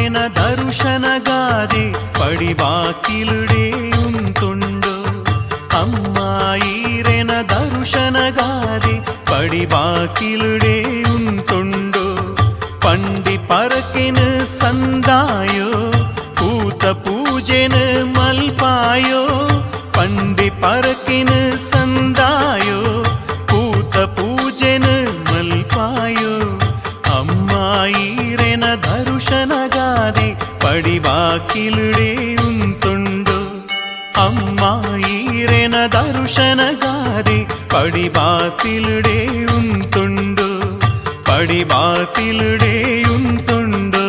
ಈರೆನ ದರುಶನಗಾದೆ ಪಡಿಬಾಕಿಲುಡೆ ಉಂತುಂಡು ಅಮ್ಮ ಈರೆನ ದರುಶನಗಾದೆ ಪಡಿಬಾಕಿಲುಡೆ ಉಂತುಂಡು ಪಂಡಿ ಪರಕೆನ ಸಂದಾಯೋ ಕೂತ ಪೂಜೆನ ಮಲ್ಪಾಯೋ ಪಂಡಿ ಪರಕೆನ ಸಂದಾಯೋ ಕೂತ ಪೂಜೆನ ಮಲ್ಪಾಯೋ ಅಮ್ಮ ಈರೆನ ದರುಶನಗಾದೆ ಪಡಿಬಾಕಿಲುಡೆ ಉಂತುಂಡು ಅಮ್ಮ ಈರೆನ ದರುಶನಗಾದೆ ಪಡಿಬಾಕಿಲುಡೆ ಉಂತುಂಡು ಪಡಿಬಾಕಿಲುಡೆ ಉಂತುಂಡು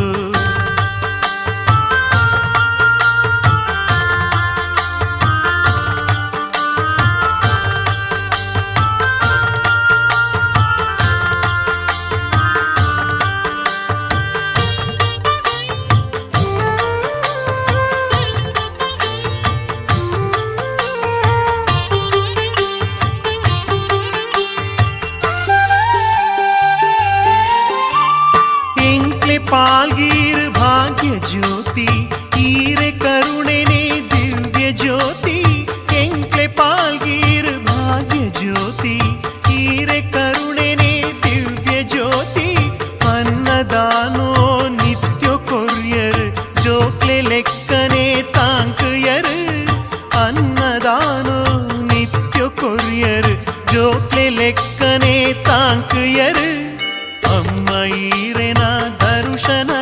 ಪಾಲ್ಗೀರ್ ಭಾಗ್ಯ ಜ್ಯೋತಿ ಈರೆ ಕರುಣೆನೆ ದಿವ್ಯ ಜ್ಯೋತಿ ಎಂಕ್ಲೆ ಪಾಲ್ಗೀರ್ ಭಾಗ್ಯ ಜ್ಯೋತಿ ಈರೆ ಕರುಣೆನೆ ದಿವ್ಯ ಜ್ಯೋತಿ ಅನ್ನದಾನೋ ನಿತ್ಯ ಕೊರ್ಯರ್ ಜೋಕ್ಲೆ ಲೆಕ್ಕನೆ ತಾಂಕಯರ್ ಅನ್ನದಾನೋ ನಿತ್ಯ ಕೊರ್ಯರ್ ಜೋಕ್ಲೆ ಲೆಕ್ಕನೆ ತಾಂಕಯರ್ ಅಮ್ಮ ಈರೆನ ದರುಶನ